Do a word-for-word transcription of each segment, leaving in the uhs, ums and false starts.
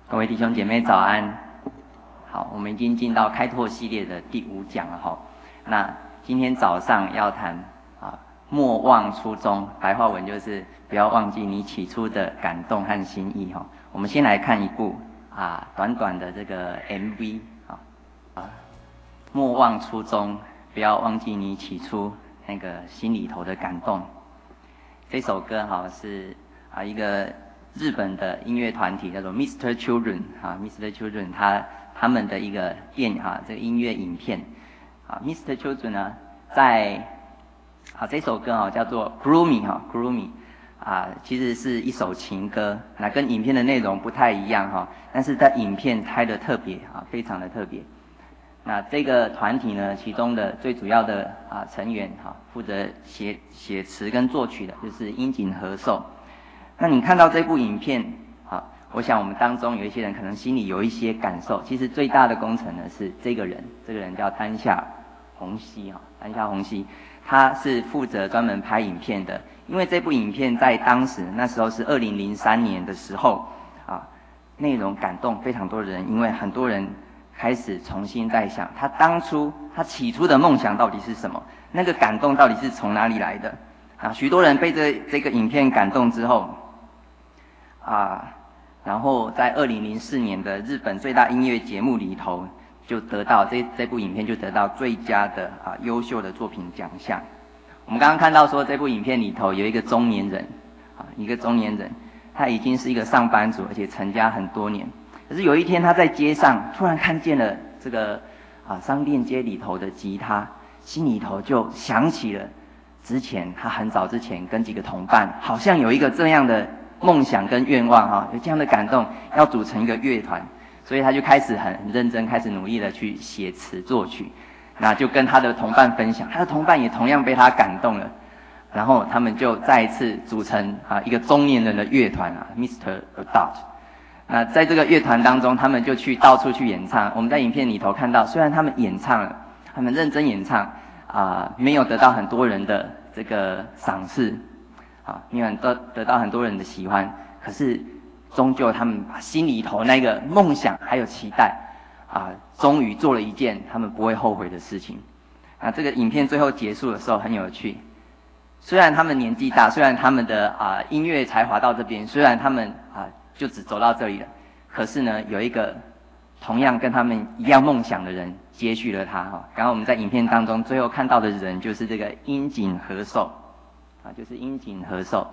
各位弟兄姐妹早安。好，我们已经进到开拓系列的第五讲了哈。那今天早上要谈啊，莫忘初衷，白话文就是不要忘记你起初的感动和心意哈。我们先来看一部啊短短的这个 M V 啊啊，莫忘初衷，不要忘记你起初那个心里头的感动。这首歌哈是啊一个日本的音乐团体叫做 Mister Children 啊 ，Mister Children 他他们的一个电啊这个音乐影片啊 ，Mister Children 呢在啊这首歌啊叫做 Groovy 哈 Groovy 啊，其实是一首情歌，那跟影片的内容不太一样哈，但是在影片拍的特别啊，非常的特别。那这个团体呢，其中的最主要的啊成员哈，负责写写词跟作曲的就是樱井和寿。那你看到这部影片啊，我想我们当中有一些人可能心里有一些感受。其实最大的功臣呢是这个人，这个人叫丹下弘希啊，丹下弘希，他是负责专门拍影片的。因为这部影片在当时那时候是二零零三年的时候啊，内容感动非常多人，因为很多人开始重新在想，他当初他起初的梦想到底是什么？那个感动到底是从哪里来的？啊，许多人被这这个影片感动之后，啊，然后在二零零四年的日本最大音乐节目里头，就得到这这部影片就得到最佳的啊优秀的作品奖项。我们刚刚看到说这部影片里头有一个中年人，啊，一个中年人，他已经是一个上班族，而且成家很多年。可是有一天他在街上突然看见了这个啊商店街里头的吉他，心里头就想起了之前他很早之前跟几个同伴好像有一个这样的梦想跟愿望哈，有这样的感动，要组成一个乐团，所以他就开始很认真，开始努力的去写词作曲，那就跟他的同伴分享，他的同伴也同样被他感动了，然后他们就再一次组成啊一个中年人的乐团啊 ，Mister Adult。那在这个乐团当中，他们就去到处去演唱。我们在影片里头看到，虽然他们演唱了，他们认真演唱啊、呃，没有得到很多人的这个赏识，啊，没有得得到很多人的喜欢。可是，终究他们把心里头那个梦想还有期待，啊，终于做了一件他们不会后悔的事情。啊，这个影片最后结束的时候很有趣。虽然他们年纪大，虽然他们的啊音乐才华到这边，虽然他们啊。就只走到这里了，可是呢，有一个同样跟他们一样梦想的人接续了他哈。刚刚我们在影片当中最后看到的人就是这个樱井和寿，啊，就是樱井和寿。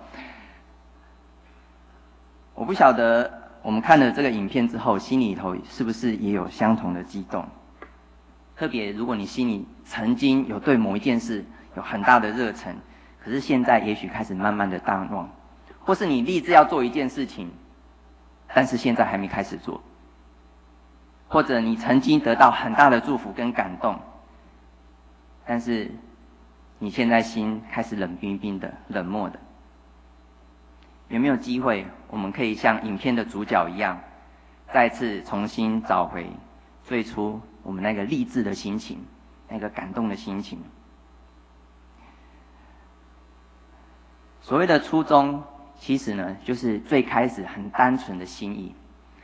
我不晓得我们看了这个影片之后，心里头是不是也有相同的激动？特别如果你心里曾经有对某一件事有很大的热忱，可是现在也许开始慢慢的淡忘，或是你立志要做一件事情。但是现在还没开始做，或者你曾经得到很大的祝福跟感动，但是你现在心开始冷冰冰的、冷漠的，有没有机会我们可以像影片的主角一样，再次重新找回最初我们那个励志的心情，那个感动的心情？所谓的初衷，其实呢，就是最开始很单纯的心意。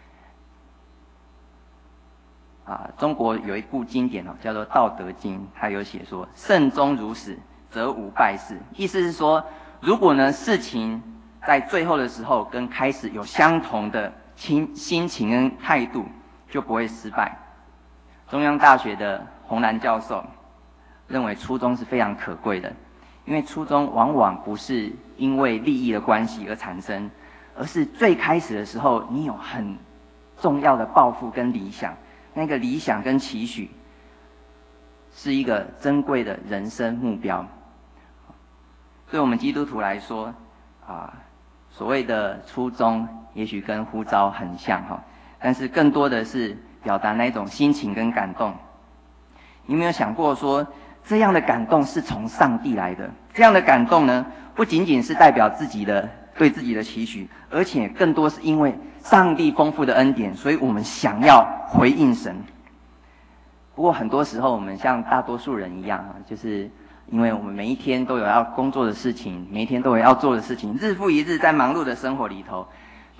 啊，中国有一部经典哦，叫做《道德经》，它有写说：“慎终如始，则无败事。”意思是说，如果呢事情在最后的时候跟开始有相同的心心情跟态度，就不会失败。中央大学的洪兰教授认为，初衷是非常可贵的。因为初衷往往不是因为利益的关系而产生，而是最开始的时候，你有很重要的抱负跟理想，那个理想跟期许，是一个珍贵的人生目标。对我们基督徒来说，啊，所谓的初衷，也许跟呼召很像哈，但是更多的是表达那种心情跟感动。你有没有想过说？这样的感动是从上帝来的，这样的感动呢，不仅仅是代表自己的对自己的期许，而且更多是因为上帝丰富的恩典，所以我们想要回应神。不过很多时候我们像大多数人一样啊，就是因为我们每一天都有要工作的事情，每一天都有要做的事情，日复一日在忙碌的生活里头，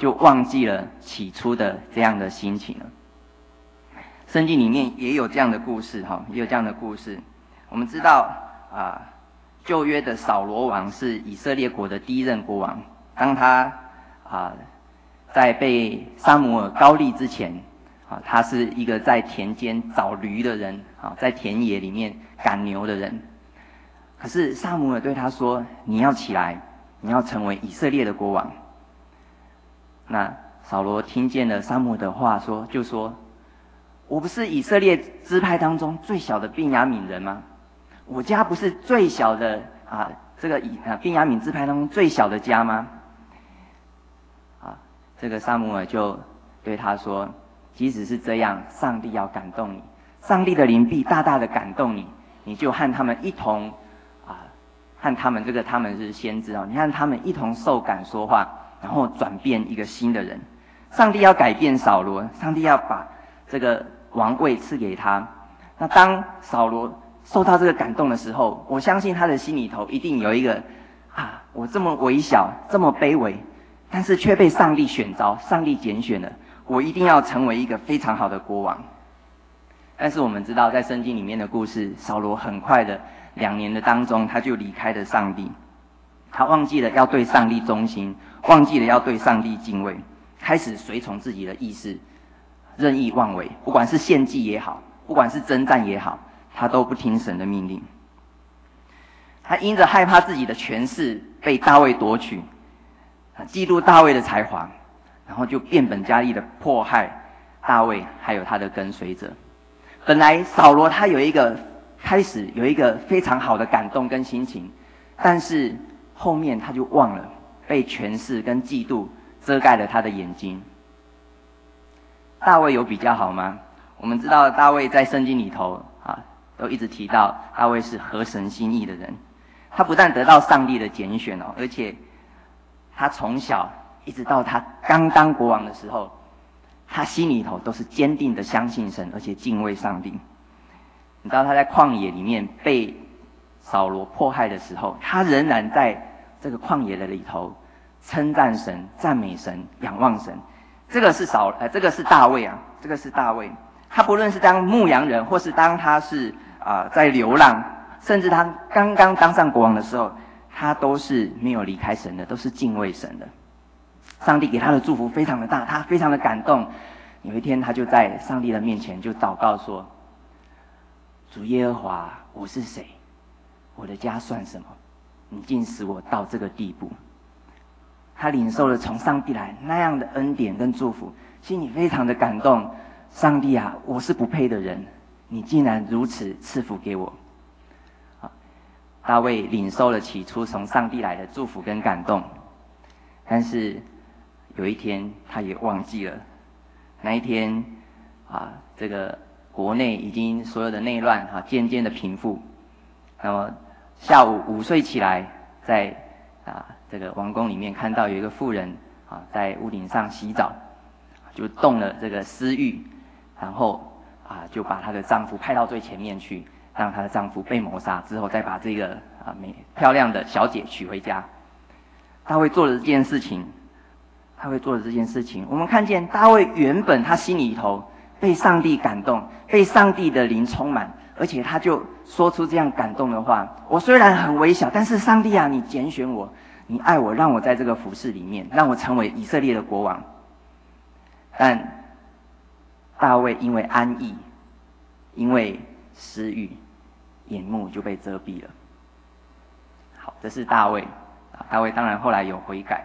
就忘记了起初的这样的心情了。圣经里面也有这样的故事哈，也有这样的故事。我们知道啊，旧约的扫罗王是以色列国的第一任国王。当他啊在被撒母耳膏立之前，啊，他是一个在田间找驴的人，啊，在田野里面赶牛的人。可是撒母耳对他说：“你要起来，你要成为以色列的国王。”那扫罗听见了撒母耳的话说，就说：“我不是以色列支派当中最小的便雅悯人吗？我家不是最小的啊，这个以啊便雅悯支派当中最小的家吗？”啊，这个撒母耳就对他说：“即使是这样，上帝要感动你，上帝的灵必大大的感动你，你就和他们一同啊，和他们这个他们是先知啊，你和他们一同受感说话。”然后转变一个新的人，上帝要改变扫罗，上帝要把这个王位赐给他。那当扫罗受到这个感动的时候，我相信他的心里头一定有一个啊，我这么微小，这么卑微，但是却被上帝选召，上帝拣选了，我一定要成为一个非常好的国王。但是我们知道，在圣经里面的故事，扫罗很快的两年的当中，他就离开了上帝。他忘记了要对上帝忠心，忘记了要对上帝敬畏，开始随从自己的意识，任意妄为。不管是献祭也好，不管是征战也好，他都不听神的命令。他因着害怕自己的权势被大卫夺取，嫉妒大卫的才华，然后就变本加厉的迫害大卫还有他的跟随者。本来扫罗他有一个开始有一个非常好的感动跟心情，但是后面他就忘了，被权势跟嫉妒遮盖了他的眼睛。大卫有比较好吗？我们知道大卫在圣经里头啊，都一直提到大卫是合神心意的人。他不但得到上帝的拣选哦，而且他从小一直到他刚当国王的时候，他心里头都是坚定的相信神，而且敬畏上帝。你知道他在旷野里面被扫罗迫害的时候，他仍然在这个旷野的里头称赞神、赞美神、仰望神。这个是扫呃，这个是大卫啊，这个是大卫。他不论是当牧羊人，或是当他是啊、呃、在流浪，甚至他刚刚当上国王的时候，他都是没有离开神的，都是敬畏神的。上帝给他的祝福非常的大，他非常的感动。有一天，他就在上帝的面前就祷告说：“主耶和华，我是谁？我的家算什么？你竟使我到这个地步。”他领受了从上帝来那样的恩典跟祝福，心里非常的感动。上帝啊，我是不配的人，你竟然如此赐福给我。大卫领受了起初从上帝来的祝福跟感动，但是有一天他也忘记了。那一天啊，这个国内已经所有的内乱啊渐渐的平复。那么下午午睡起来，在啊这个王宫里面看到有一个妇人啊在屋顶上洗澡，就动了这个私欲，然后啊就把她的丈夫派到最前面去，让她的丈夫被谋杀之后，再把这个啊美漂亮的小姐娶回家。大卫做了这件事情，他会做的这件事情，我们看见大卫原本他心里头被上帝感动，被上帝的灵充满，而且他就说出这样感动的话：我虽然很微小，但是上帝啊，你拣选我，你爱我，让我在这个服事里面，让我成为以色列的国王。但大卫因为安逸，因为私欲，眼目就被遮蔽了。好，这是大卫。大卫当然后来有悔改。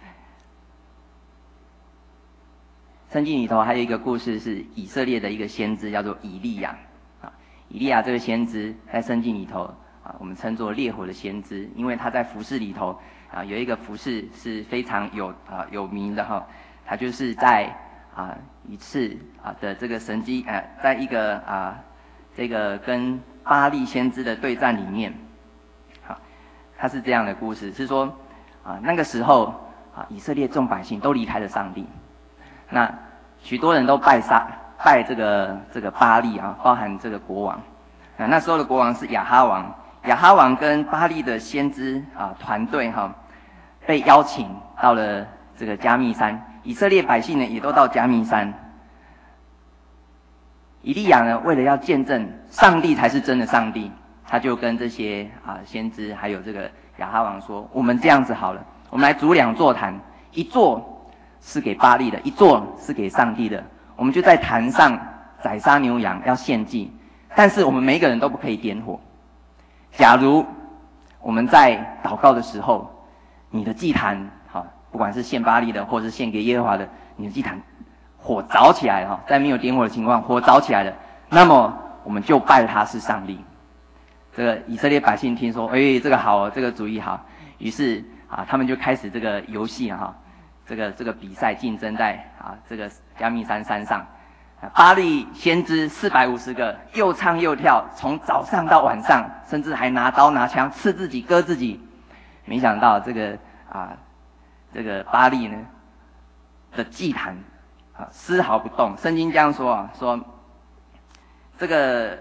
圣经里头还有一个故事，是以色列的一个先知，叫做以利亚。啊，以利亚这个先知在圣经里头啊，我们称作烈火的先知，因为他在服事里头啊有一个服事是非常有啊有名的哈。他就是在啊一次啊的这个神迹啊，在一个啊这个跟巴力先知的对战里面，好，他是这样的故事，是说啊那个时候啊以色列众百姓都离开了上帝。那许多人都拜撒拜这个这个巴力啊，包含这个国王。啊，那时候的国王是亚哈王，亚哈王跟巴力的先知啊团队哈、啊，被邀请到了这个加密山以色列百姓呢也都到迦密山。以利亚呢，为了要见证上帝才是真的上帝，他就跟这些啊先知还有这个亚哈王说：“我们这样子好了，我们来筑两座坛，一座是给巴力的，一座是给上帝的。我们就在坛上宰杀牛羊，要献祭，但是我们每一个人都不可以点火。假如我们在祷告的时候，你的祭坛，好，不管是献巴力的，或是献给耶和华的，你的祭坛火着起来了，在没有点火的情况，火着起来了，那么我们就拜他是上帝。”这个以色列百姓听说，哎，这个好哦，这个主意好，于是啊，他们就开始这个游戏哈，这个这个比赛竞争在啊这个迦密山山上。巴力先知四百五十个，又唱又跳，从早上到晚上，甚至还拿刀拿枪刺自己、割自己。没想到这个啊，这个巴力呢的祭坛啊丝毫不动。圣经这样说啊，说这个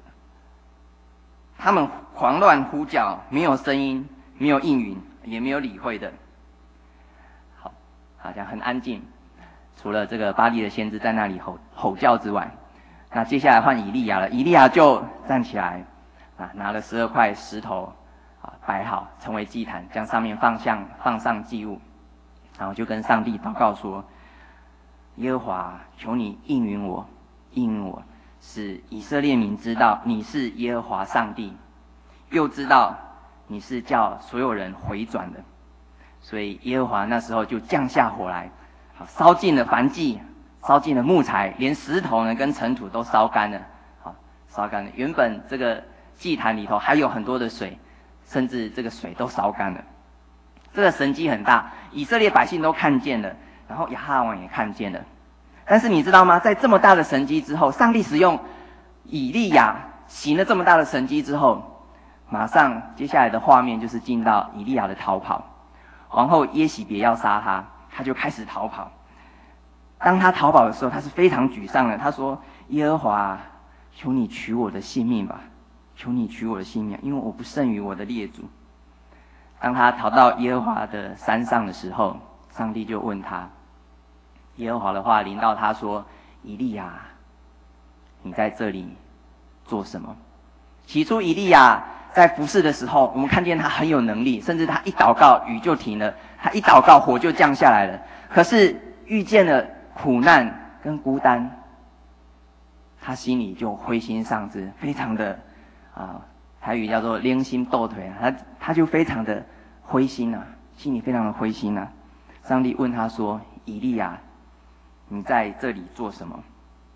他们狂乱呼叫，没有声音，没有应允，也没有理会的。好，好像很安静。除了这个巴力的先知在那里吼吼叫之外，那接下来换以利亚了。以利亚就站起来，啊，拿了十二块石头，啊，摆好，成为祭坛，将上面放上放上祭物，然后就跟上帝祷告说：“耶和华，求你应允我，应允我，使以色列民知道你是耶和华上帝，又知道你是叫所有人回转的。”所以耶和华那时候就降下火来。好，烧尽了燔祭，烧尽了木材，连石头呢跟尘土都烧干了。好，烧干了。原本这个祭坛里头还有很多的水，甚至这个水都烧干了。这个神迹很大，以色列百姓都看见了，然后亚哈王也看见了。但是你知道吗？在这么大的神迹之后，上帝使用以利亚行了这么大的神迹之后，马上接下来的画面就是进到以利亚的逃跑。皇后耶洗别要杀他。他就开始逃跑。当他逃跑的时候，他是非常沮丧的。他说：“耶和华，求你取我的性命吧，求你取我的性命，因为我不胜于我的列祖。”当他逃到耶和华的山上的时候，上帝就问他，耶和华的话临到他说：“以利亚，你在这里做什么？”起初以利亚在服侍的时候，我们看见他很有能力，甚至他一祷告雨就停了，他一祷告火就降下来了。可是遇见了苦难跟孤单，他心里就灰心丧志，非常的啊，台语叫做连心斗腿啊，他他就非常的灰心啊，心里非常的灰心啊。上帝问他说：“以利亚，你在这里做什么？”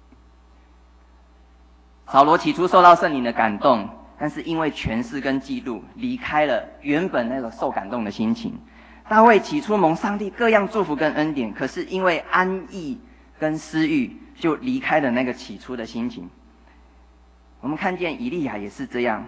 扫罗起初受到圣灵的感动，但是因为权势跟嫉妒，离开了原本那个受感动的心情。大卫起初蒙上帝各样祝福跟恩典，可是因为安逸跟私欲，就离开了那个起初的心情。我们看见以利亚也是这样。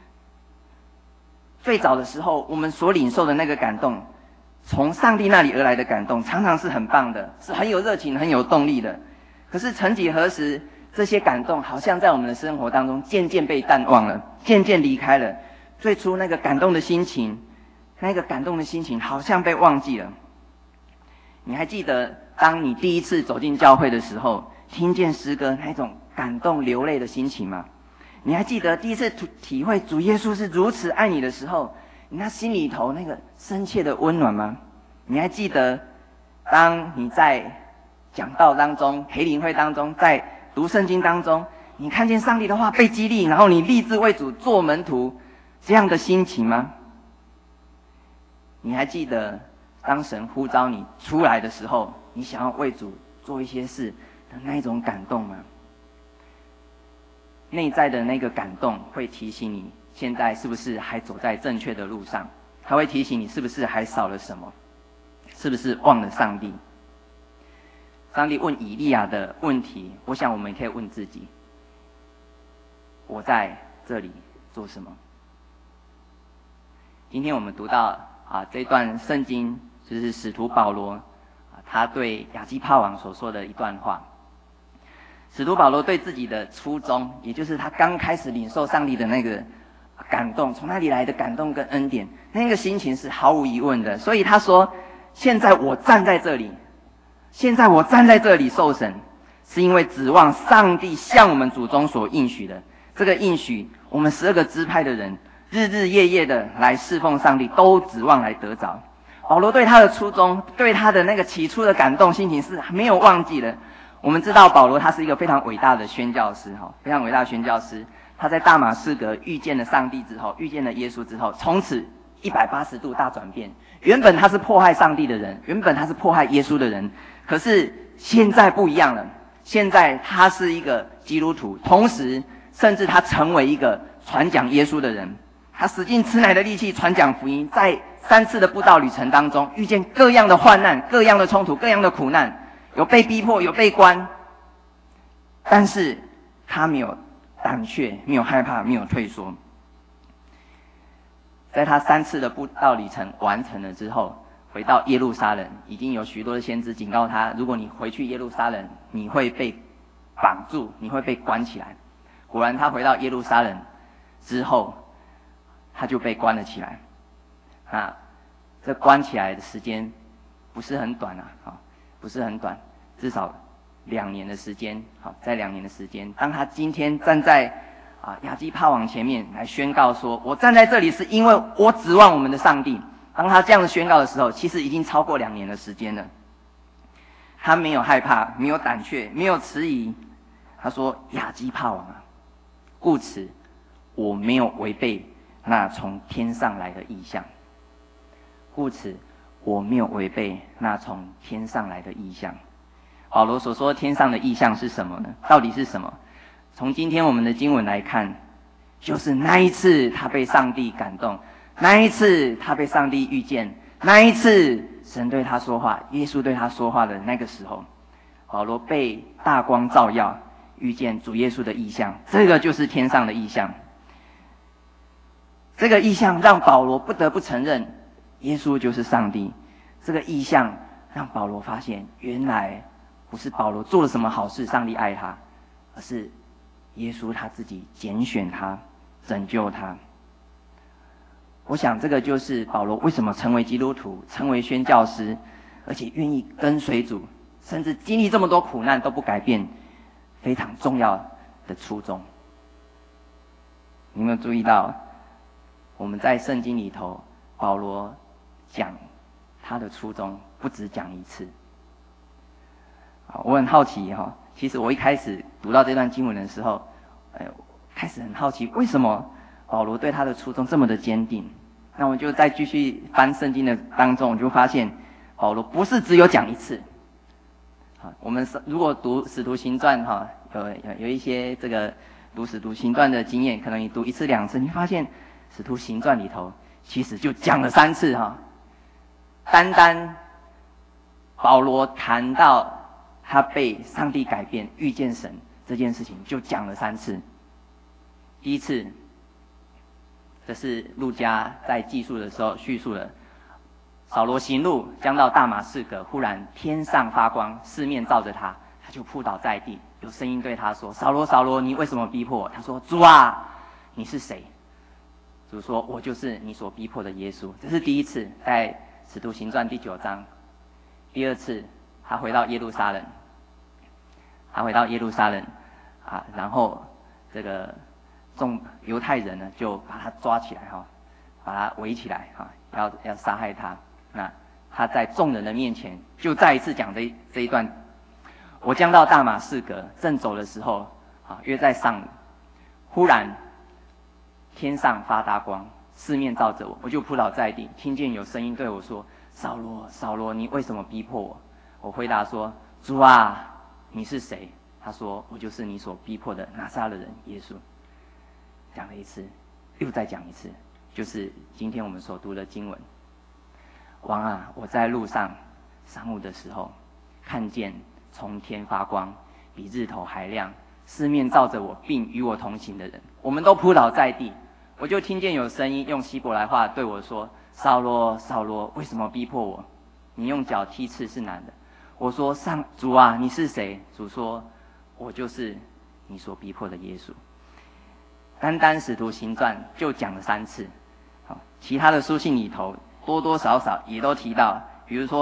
最早的时候，我们所领受的那个感动，从上帝那里而来的感动，常常是很棒的，是很有热情、很有动力的。可是曾几何时，这些感动好像在我们的生活当中渐渐被淡忘了，渐渐离开了。最初那个感动的心情，那个感动的心情好像被忘记了。你还记得当你第一次走进教会的时候，听见诗歌那种感动流泪的心情吗？你还记得第一次体会主耶稣是如此爱你的时候，你那心里头那个深切的温暖吗？你还记得当你在讲道当中、培灵会当中，在读圣经当中，你看见上帝的话被激励，然后你立志为主做门徒，这样的心情吗？你还记得当神呼召你出来的时候，你想要为主做一些事的那一种感动吗？内在的那个感动会提醒你现在是不是还走在正确的路上，它会提醒你是不是还少了什么，是不是忘了上帝。上帝问以利亚的问题，我想我们也可以问自己：我在这里做什么？今天我们读到啊这段圣经，就是使徒保罗啊他对亚基帕王所说的一段话。使徒保罗对自己的初衷，也就是他刚开始领受上帝的那个感动，从哪里来的感动跟恩典，那个心情是毫无疑问的。所以他说：现在我站在这里， 现在我站在这里受审，是因为指望上帝向我们祖宗所应许的。这个应许，我们十二个支派的人日日夜夜的来侍奉上帝，都指望来得着。保罗对他的初衷，对他的那个起初的感动心情是没有忘记的。我们知道保罗他是一个非常伟大的宣教师，非常伟大的宣教师。他在大马士革遇见了上帝之后，遇见了耶稣之后，从此一百八十度大转变。原本他是迫害上帝的人，原本他是迫害耶稣的人，可是现在不一样了。现在他是一个基督徒，同时甚至他成为一个传讲耶稣的人。他使尽吃奶的力气传讲福音，在三次的布道旅程当中，遇见各样的患难、各样的冲突、各样的苦难，有被逼迫，有被关，但是他没有胆怯，没有害怕，没有退缩。在他三次的布道旅程完成了之后，回到耶路撒冷，已经有许多的先知警告他，如果你回去耶路撒冷，你会被绑住，你会被关起来。果然他回到耶路撒冷之后，他就被关了起来。啊，这关起来的时间不是很短啊，啊，不是很短，至少两年的时间。好，在两年的时间，当他今天站在啊亚基帕王前面来宣告说，我站在这里是因为我指望我们的上帝。当他这样宣告的时候，其实已经超过两年的时间了。他没有害怕，没有胆怯，没有迟疑。他说：“亚基帕王啊，故此我没有违背那从天上来的意象。故此我没有违背那从天上来的意象。”保罗所说天上的意象是什么呢？到底是什么？从今天我们的经文来看，就是那一次他被上帝感动，那一次他被上帝遇见，那一次神对他说话，耶稣对他说话的那个时候，保罗被大光照耀，遇见主耶稣的意象，这个就是天上的意象。这个意象让保罗不得不承认耶稣就是上帝。这个意象让保罗发现，原来不是保罗做了什么好事上帝爱他，而是耶稣他自己拣选他，拯救他。我想这个就是保罗为什么成为基督徒，成为宣教师，而且愿意跟随主，甚至经历这么多苦难都不改变，非常重要的初衷。你有没有注意到，我们在圣经里头，保罗讲他的初衷不只讲一次。我很好奇哈，其实我一开始读到这段经文的时候，哎，开始很好奇为什么保罗对他的初衷这么的坚定。那我就再继续翻圣经的当中，我就发现保罗不是只有讲一次。好，我们如果读使徒行传哈，有有有一些这个读使徒行传的经验，可能你读一次两次，你发现使徒行传里头其实就讲了三次哈。单单保罗谈到他被上帝改变、遇见神这件事情，就讲了三次。第一次，这是路加在记述的时候叙述了，扫罗行路将到大马士革，忽然天上发光，四面照着他，他就扑倒在地，有声音对他说：“扫罗，扫罗，你为什么逼迫我？”他说：“主啊，你是谁？”主说：“我就是你所逼迫的耶稣。”这是第一次，在使徒行传第九章。第二次，他回到耶路撒冷，他回到耶路撒冷啊，然后这个众犹太人呢就把他抓起来哈，把他围起来哈，要要杀害他。那他在众人的面前就再一次讲这这一段：我将到大马士革，正走的时候啊，约在上午，忽然天上发大光，四面照着我，我就扑倒在地，听见有声音对我说：“扫罗，扫罗，你为什么逼迫我？”我回答说：“主啊，你是谁？”他说：“我就是你所逼迫的拿撒勒人耶稣。”讲了一次，又再讲一次，就是今天我们所读的经文。王啊，我在路上晌午的时候，看见从天发光，比日头还亮，四面照着我，并与我同行的人，我们都扑倒在地。我就听见有声音用希伯来话对我说：“扫罗，扫罗，为什么逼迫我？你用脚踢刺是难的。”我说：“上主啊，你是谁？”主说：“我就是你所逼迫的耶稣。”单单使徒行传就讲了三次，好，其他的书信里头多多少少也都提到，比如说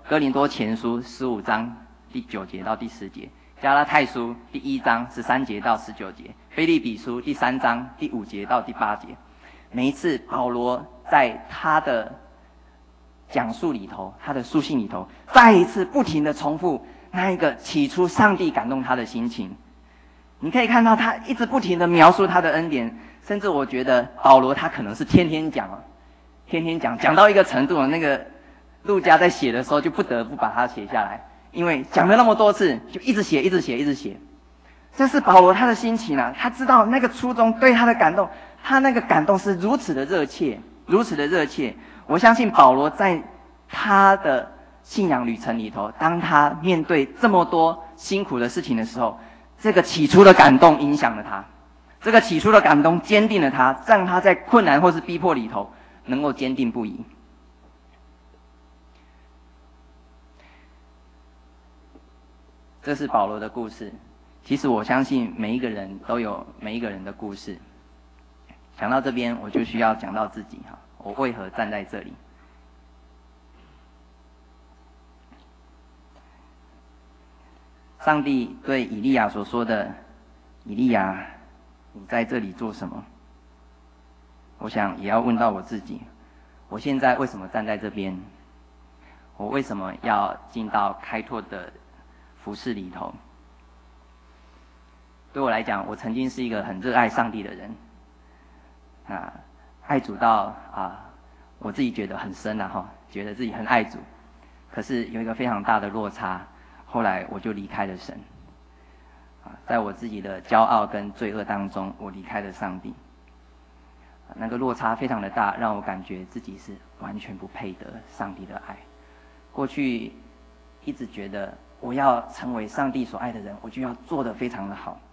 哥林多前书十五章第九节到第十节，加拉太书第一章十三节到十九节，腓立比书第三章第五节到第八节。每一次保罗在他的讲述里头，他的书信里头，再一次不停的重复那一个起初上帝感动他的心情。你可以看到他一直不停的描述他的恩典，甚至我觉得保罗他可能是天天讲，天天讲，讲到一个程度，那个路加在写的时候就不得不把它写下来，因为讲了那么多次，就一直写，一直写，一直写。这是保罗他的心情啊，他知道那个初衷对他的感动，他那个感动是如此的热切，如此的热切。我相信保罗在他的信仰旅程里头，当他面对这么多辛苦的事情的时候，这个起初的感动影响了他，这个起初的感动坚定了他，让他在困难或是逼迫里头能够坚定不移。这是保罗的故事。其实我相信每一个人都有每一个人的故事。讲到这边，我就需要讲到自己哈，我为何站在这里？上帝对以利亚所说的：“以利亚，你在这里做什么？”我想也要问到我自己：我现在为什么站在这边？我为什么要进到开拓的服事里头？对我来讲，我曾经是一个很热爱上帝的人，啊，爱主到啊，我自己觉得很深啊哈，觉得自己很爱主，可是有一个非常大的落差。后来我就离开了神，啊，在我自己的骄傲跟罪恶当中，我离开了上帝。那个落差非常的大，让我感觉自己是完全不配得上帝的爱。过去一直觉得我要成为上帝所爱的人，我就要做得非常的好。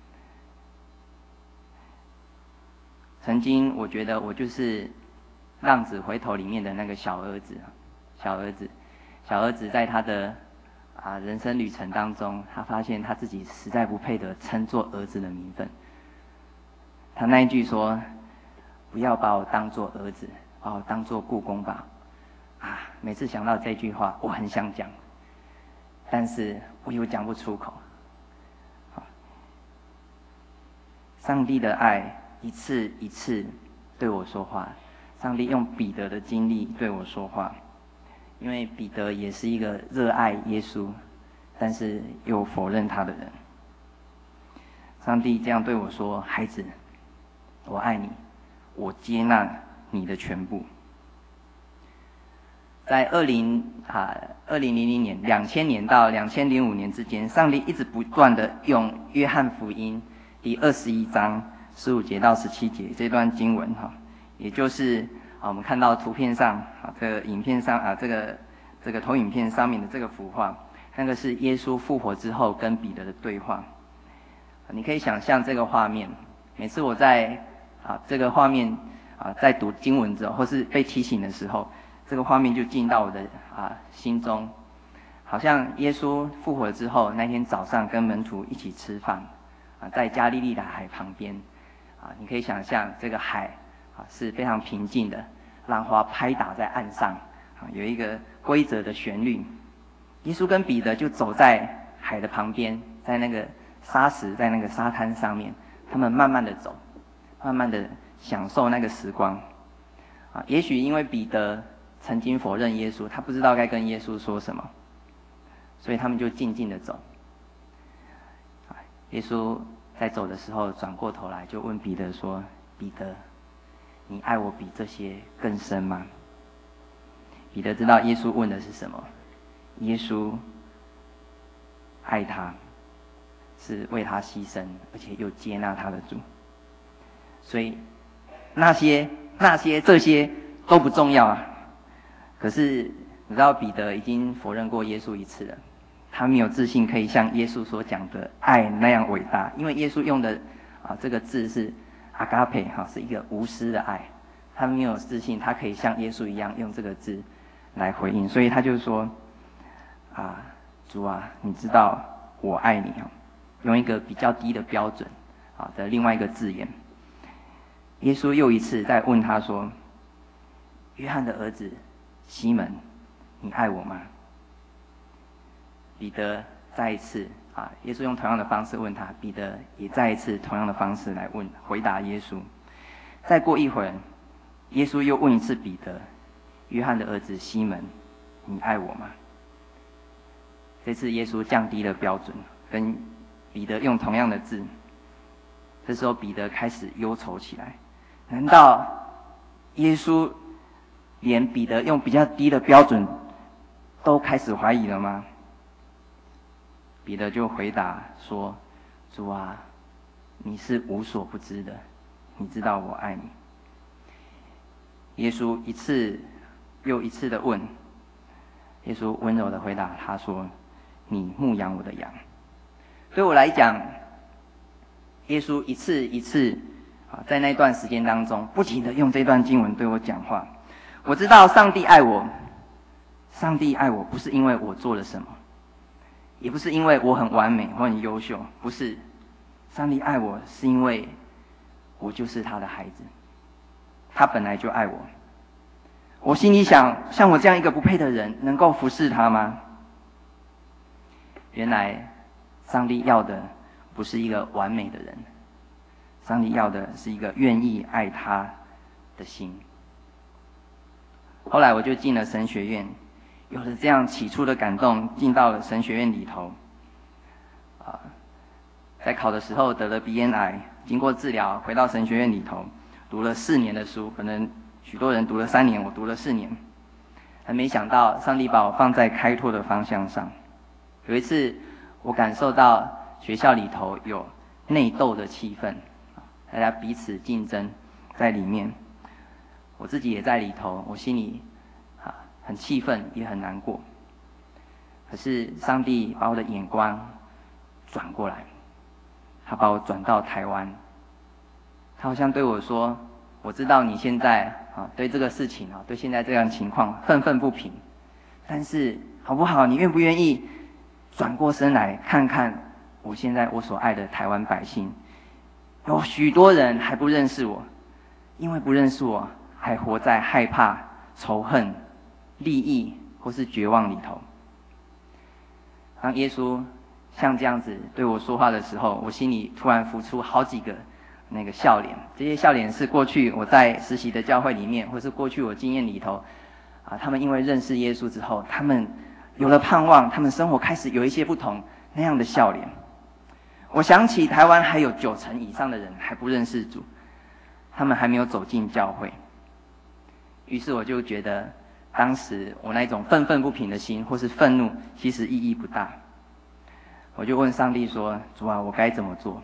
曾经我觉得我就是浪子回头里面的那个小儿子，小儿子，小儿子在他的啊人生旅程当中，他发现他自己实在不配得称作儿子的名分。他那一句说：“不要把我当作儿子，把我当作雇工吧。”啊，每次想到这句话，我很想讲，但是我又讲不出口。上帝的爱一次一次对我说话，上帝用彼得的经历对我说话，因为彼得也是一个热爱耶稣，但是又否认他的人。上帝这样对我说：“孩子，我爱你，我接纳你的全部。”在二零啊二零零零年两千年到两千零五年之间，上帝一直不断的用约翰福音第二十一章十五节到十七节这段经文哈，也就是啊我们看到图片上啊这个影片上啊这个这个投影片上面的这个幅画，那个是耶稣复活之后跟彼得的对话。你可以想象这个画面，每次我在啊这个画面啊在读经文之后，或是被提醒的时候，这个画面就进到我的啊心中，好像耶稣复活之后那天早上跟门徒一起吃饭，啊，在加利利的海旁边，啊，你可以想象这个海啊是非常平静的，浪花拍打在岸上，啊，有一个规则的旋律。耶稣跟彼得就走在海的旁边，在那个沙石，在那个沙滩上面，他们慢慢的走，慢慢的享受那个时光。啊，也许因为彼得曾经否认耶稣，他不知道该跟耶稣说什么，所以他们就静静的走。耶稣在走的时候转过头来就问彼得说：“彼得，你爱我比这些更深吗？”彼得知道耶稣问的是什么，耶稣爱他，是为他牺牲，而且又接纳他的主。所以那些那些这些都不重要啊。可是你知道彼得已经否认过耶稣一次了，他没有自信可以像耶稣所讲的爱那样伟大，因为耶稣用的啊这个字是阿嘎培哈，是一个无私的爱，他没有自信他可以像耶稣一样用这个字来回应，所以他就说啊主啊，你知道我爱你啊，用一个比较低的标准啊的另外一个字眼。耶稣又一次在问他说：“约翰的儿子西门，你爱我吗？” 彼得再一次啊，耶稣用同样的方式问他，彼得也再一次同样的方式来问回答耶稣。再过一会儿，耶稣又问一次彼得，约翰的儿子西门，你爱我吗？这次耶稣降低了标准，跟彼得用同样的字。这时候彼得开始忧愁起来，难道耶稣连彼得用比较低的标准都开始怀疑了吗？彼得就回答说，主啊，你是无所不知的，你知道我爱你。耶稣一次又一次的问，耶稣温柔的回答他说，你牧养我的羊。对我来讲，耶稣一次一次啊，在那段时间当中不停的用这段经文对我讲话。我知道上帝爱我，上帝爱我不是因为我做了什么，也不是因为我很完美或很优秀，不是。上帝爱我是因为我就是他的孩子，他本来就爱我。我心里想，像我这样一个不配的人能够服侍他吗？原来上帝要的不是一个完美的人，上帝要的是一个愿意爱他的心。后来我就进了神学院，有了这样起初的感动，进到了神学院里头。啊，在考的时候得了鼻咽癌，经过治疗回到神学院里头，读了四年的书，可能许多人读了三年，我读了四年。还没想到上帝把我放在开拓的方向上。有一次我感受到学校里头有内斗的气氛，大家彼此竞争在里面，我自己也在里头，我心里啊很气愤，也很难过。可是上帝把我的眼光转过来，他把我转到台湾，他好像对我说，我知道你现在啊对这个事情啊，对现在这样的情况愤愤不平，但是好不好，你愿不愿意转过身来看看我现在我所爱的台湾百姓？有许多人还不认识我，因为不认识我，还活在害怕、仇恨、利益或是绝望里头。当耶稣像这样子对我说话的时候，我心里突然浮出好几个那个笑脸。这些笑脸是过去我在实习的教会里面，或是过去我经验里头，啊，他们因为认识耶稣之后，他们有了盼望，他们生活开始有一些不同那样的笑脸。我想起台湾还有九成以上的人还不认识主，他们还没有走进教会。于是我就觉得，当时我那种愤愤不平的心或是愤怒，其实意义不大。我就问上帝说：“主啊，我该怎么做？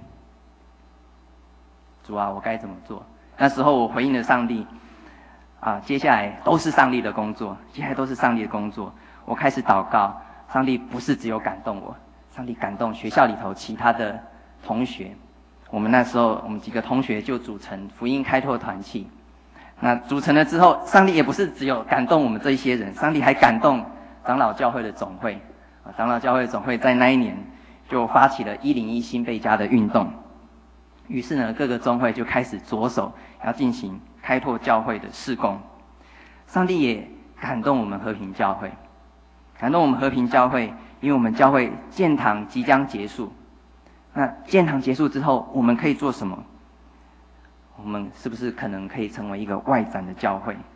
主啊，我该怎么做？”那时候我回应了上帝，啊，接下来都是上帝的工作，接下来都是上帝的工作。我开始祷告，上帝不是只有感动我，上帝感动学校里头其他的同学。我们那时候，我们几个同学就组成福音开拓团契。那组成了之后，上帝也不是只有感动我们这一些人，上帝还感动长老教会的总会。啊，长老教会总会在那一年就发起了一零一新贝家的运动。于是呢，各个宗会就开始着手要进行开拓教会的事工。上帝也感动我们和平教会，感动我们和平教会，因为我们教会建堂即将结束。那建堂结束之后，我们可以做什么？我们是不是可能可以成为一个外展的教会？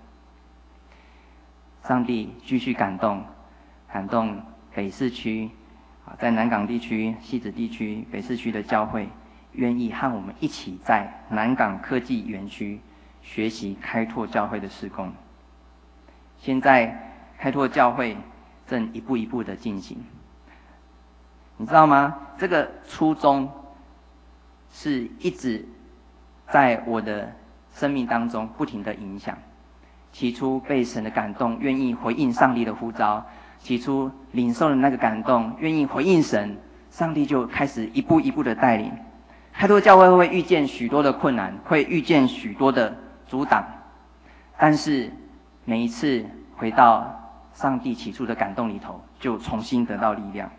上帝继续感动，感动北市区啊，在南港地区、汐止地区、北市区的教会，愿意和我们一起在南港科技园区学习开拓教会的事工。现在开拓教会正一步一步的进行，你知道吗？这个初衷是一直在我的生命当中不停的影响。起初被神的感动，愿意回应上帝的呼召；起初领受了那个感动，愿意回应神，上帝就开始一步一步的带领。开拓教会会遇见许多的困难，会遇见许多的阻挡，但是每一次回到上帝起初的感动里头，就重新得到力量。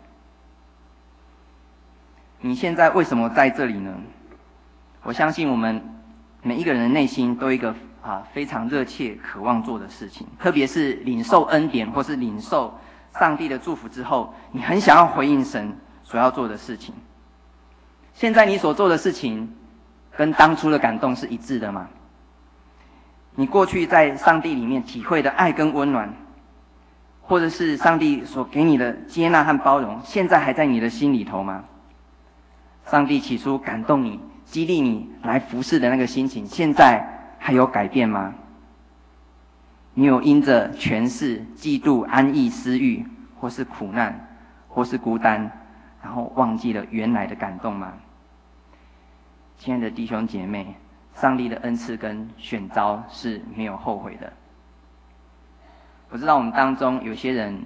你现在为什么在这里呢？我相信我们每一个人的内心都有一个啊非常热切渴望做的事情，特别是领受恩典或是领受上帝的祝福之后，你很想要回应神所要做的事情。现在你所做的事情跟当初的感动是一致的吗？你过去在上帝里面体会的爱跟温暖，或者是上帝所给你的接纳和包容，现在还在你的心里头吗？上帝起初感动你、激励你来服侍的那个心情，现在还有改变吗？你有因着权势、嫉妒、安逸、私欲，或是苦难，或是孤单，然后忘记了原来的感动吗？亲爱的弟兄姐妹，上帝的恩赐跟选召是没有后悔的。我知道我们当中有些人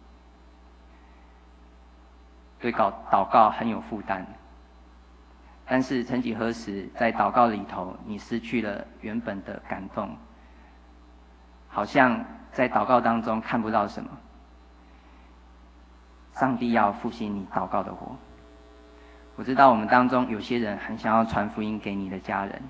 对祷祷告很有负担，但是曾几何时，在祷告里头，你失去了原本的感动，好像在祷告当中看不到什么。上帝要复兴你祷告的火。我知道我们当中有些人很想要传福音给你的家人，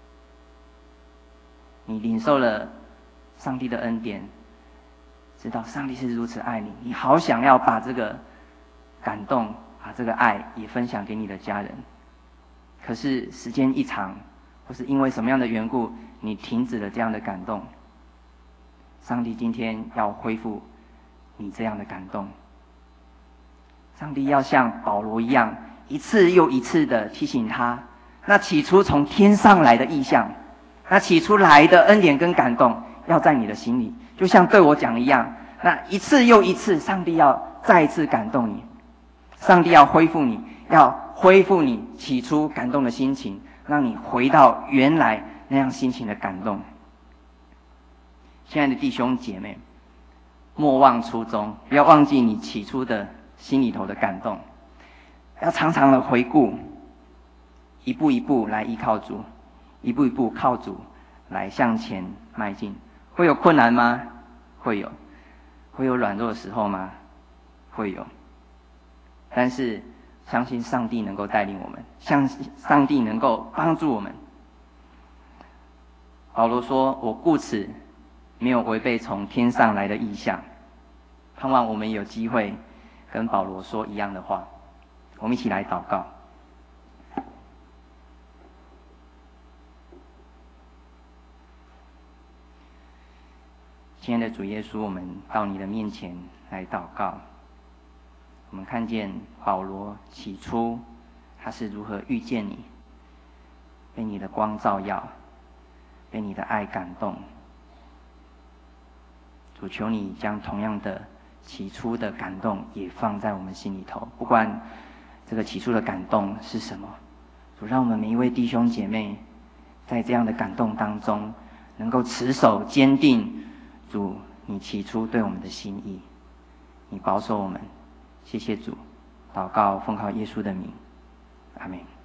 你领受了上帝的恩典，知道上帝是如此爱你，你好想要把这个感动、把这个爱也分享给你的家人。可是时间一长，或是因为什么样的缘故，你停止了这样的感动。上帝今天要恢复你这样的感动。上帝要像保罗一样，一次又一次的提醒他，那起初从天上来的意象，那起初来的恩典跟感动，要在你的心里，就像对我讲一样，那一次又一次，上帝要再一次感动你，上帝要恢复你，要恢复你起初感动的心情，让你回到原来那样心情的感动。亲爱的弟兄姐妹，莫忘初衷，不要忘记你起初的心里头的感动，要常常的回顾，一步一步来依靠主，一步一步靠主来向前迈进。会有困难吗？会有。会有软弱的时候吗？会有。但是相信上帝能够带领我们，相信上帝能够帮助我们。保罗说，我故此没有违背从天上来的意象。盼望我们有机会跟保罗说一样的话。我们一起来祷告。亲爱的主耶稣，我们到你的面前来祷告。我们看见保罗起初他是如何遇见你，被你的光照耀，被你的爱感动。主，求你将同样的起初的感动也放在我们心里头，不管这个起初的感动是什么，主，让我们每一位弟兄姐妹在这样的感动当中能够持守坚定主你起初对我们的心意。你保守我们，谢谢主。祷告奉靠耶稣的名，阿们。